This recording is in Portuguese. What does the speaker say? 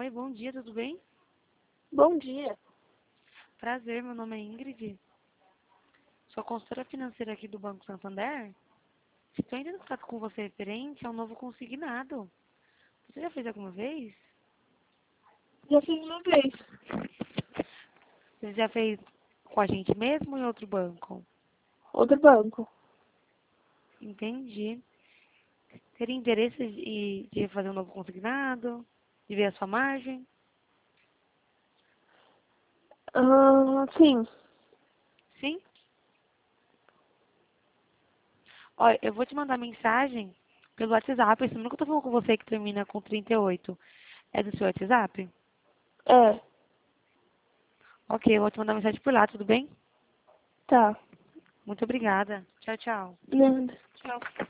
Oi, bom dia, tudo bem? Bom dia. Prazer, meu nome é Ingrid. Sou consultora financeira aqui do Banco Santander. Estou entrando em contato com você referente ao novo consignado. Você já fez alguma vez? Já fiz uma vez. Você já fez com a gente mesmo ou em outro banco? Outro banco. Entendi. Teria interesse de fazer um novo consignado? De ver a sua margem? Sim. Sim? Olha, eu vou te mandar mensagem pelo WhatsApp. Esse número que eu tô falando com você que termina com 38 é do seu WhatsApp? É. Ok, eu vou te mandar mensagem por lá, tudo bem? Tá. Muito obrigada. Tchau, tchau. Nada. Tchau.